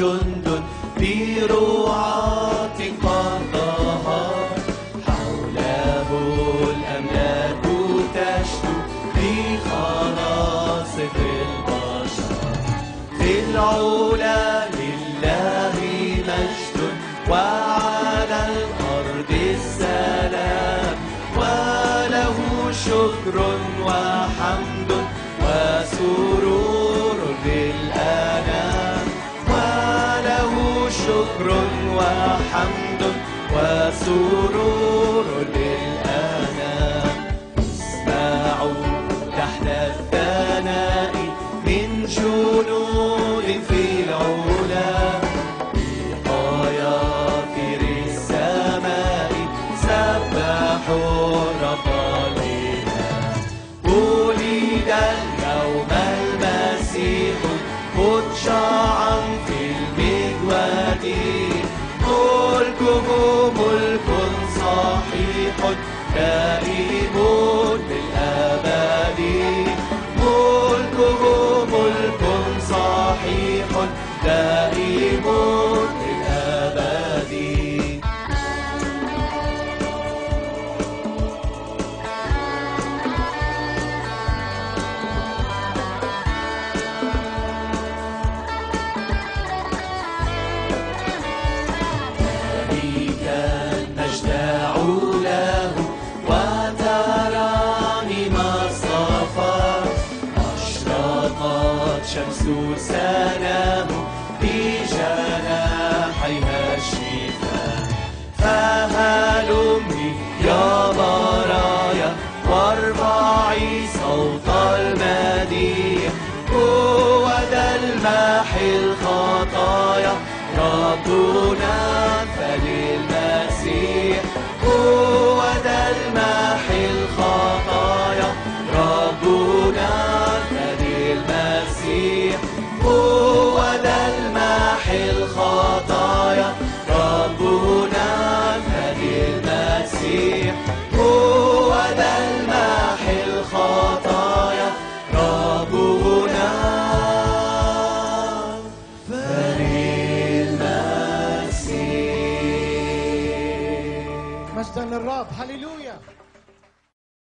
جند برعاة قد ظهر، حوله الأملاك تشدو بخلاص البشر. في العلا لله مجد وعلى الأرض السلام، وله شكر وحمد وسرور للأنام، وله شكر وحمد وسرور للأنام. اسمعوا تحت الثناء من جنود في العلا، بطياطير السماء سبحوا رب الإله. ولد اليوم المسيح متشعا في المجود، ملكه ملك صحيح دائم للأبد، ملكه ملك صحيح دائم للأبد. نجتاع له وترانم الصفا، أشرقت شمس سلام بجناحيها الشفاء. فهلمي يا برايا وارفعي صوت المديح، هو ذا الماحي الخطايا ربنا فللمسيح، هو ذا الماحي الخطايا ربنا فللمسيح، هو ذا الماحي الخطايا ربنا فللمسيح، هو ذا الماحي الخطايا ربنا مجدا للرب. هللويا.